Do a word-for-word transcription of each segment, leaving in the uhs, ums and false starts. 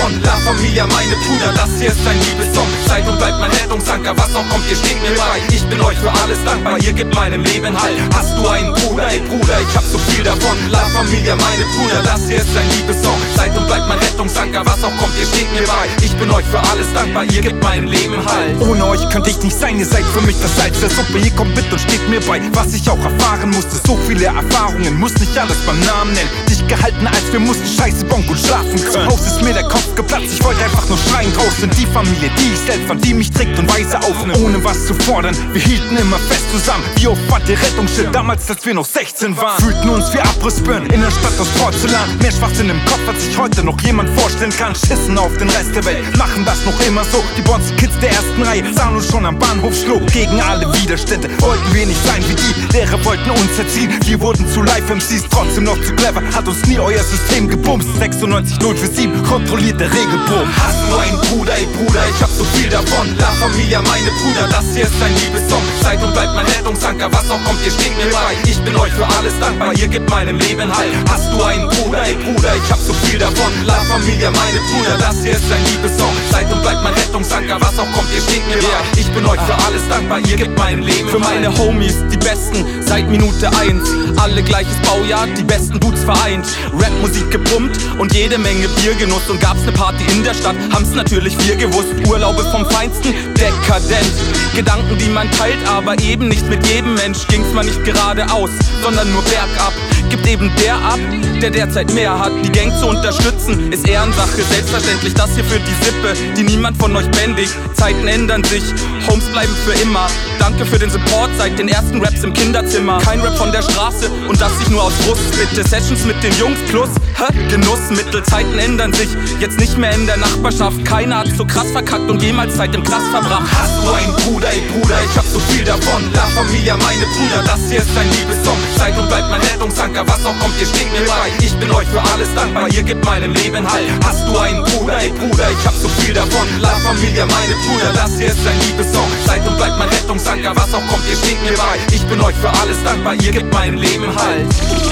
davon. La Familia, meine Brüder, das hier ist ein Liebessong. Seid und bleibt mein Rettungsanker, was auch kommt, ihr steht mir bei. Ich bin euch für alles dankbar, ihr gebt meinem Leben Halt. Hast du einen Bruder, ey Bruder, ich hab so viel davon. La Familia, meine Brüder, das hier ist ein Liebessong. Seid und bleibt mein Rettungsanker, was auch kommt, ihr steht mir bei. Ich bin euch für alles dankbar, ihr gebt meinem Leben Halt. Ohne euch könnte ich nicht sein, ihr seid für mich das Salz der Suppe. Ihr kommt mit und steht mir bei, was ich auch erfahren musste. So viele Erfahrungen, muss nicht alles beim Namen nennen. Dich gehalten, als wir mussten scheiße bonk und schlafen können. Zu Hause ist mir der Kopf geplatzt, ich wollte einfach nur schreien. Draußen die Familie, die ich selbst fand, die mich trägt und weise aufnimmt. Ohne was zu fordern, wir hielten immer fest zusammen. Wie oft war der Rettungsschild damals, als wir noch sechzehn waren. Fühlten uns wie Abrissbirnen in der Stadt aus Porzellan. Mehr Schwachsinn im Kopf, als sich heute noch jemand vorstellen kann. Schissen auf den Rest der Welt, machen das noch immer so. Die Bonzen-Kids der ersten Reihe sahen uns schon am Bahnhof Schluck. Gegen alle Widerstände wollten wir nicht sein wie die. Lehrer wollten uns erziehen, wir wurden zu Live-M Cs. Trotzdem noch zu clever, hat uns nie euer System gebumst. sechsundneunzig null vier sieben, kontrolliert der Regelbogen. Hast du einen Bruder, ey Bruder, ich hab so viel davon. La Familia, meine Brüder, das hier ist ein Liebessong. Seid und bleibt mein Rettungsanker, was auch kommt, ihr steht mir bei. Ich bin euch für alles dankbar, ihr gebt meinem Leben Halt. Hast du einen Bruder, ey Bruder, ich hab so viel davon. La Familia, meine Brüder, das hier ist ein Liebessong. Seid und bleibt mein Rettungsanker, was auch kommt, ihr steht mir bei. Ich bin euch für alles dankbar, ihr gebt meinem Leben Für meine Halt. Homies, die Besten, seit Minute eins. Alle gleiches Baujahr, die besten Dudes vereint. Rapmusik gepumpt und jede Menge Biergenuss. Und gab's ne Party in der Stadt, haben's natürlich wir gewusst. Urlaube vom Feinsten, dekadent. Gedanken, die man teilt, aber eben nicht mit jedem Mensch. Ging's mal nicht geradeaus, sondern nur bergab. Gibt eben der ab, der derzeit mehr hat. Die Gang zu unterstützen, ist Ehrensache. Selbstverständlich das hier für die Sippe, die niemand von euch bändigt. Zeiten ändern sich, Homes bleiben für immer. Danke für den Support seit den ersten Raps im Kinderzimmer. Kein Rap von der Straße und das nicht nur aus Frust. Bitte Sessions mit den Jungs plus hä? Genussmittel. Zeiten ändern sich, jetzt nicht mehr in der Nachbarschaft. Keiner hat so krass verkackt und jemals Zeit im Knast verbracht. Hast du einen Bruder, ey Bruder, ich hab so viel davon. La Familia, meine Brüder, das hier ist ein Liebessong. Seid und bleibt mein Rettungsanker, was auch kommt, ihr steht mir bei. Ich bin euch für alles dankbar, ihr gebt meinem Leben Halt. Hast du einen Bruder, ey Bruder, ich hab so viel davon. La Familia, meine Brüder, das hier ist ein Liebessong. Seid und bleibt mein Rettungsanker, was auch kommt, ihr steht mir bei. Ich bin euch für alles dankbar, ihr gebt meinem Leben Halt.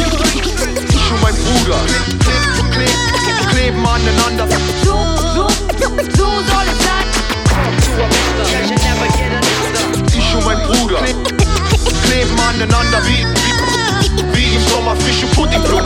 Ich und mein Bruder kleben aneinander. So, so, so soll es sein. Ich und mein Bruder kleben aneinander wie, wie, wie im Sommer Fisch und Pudding.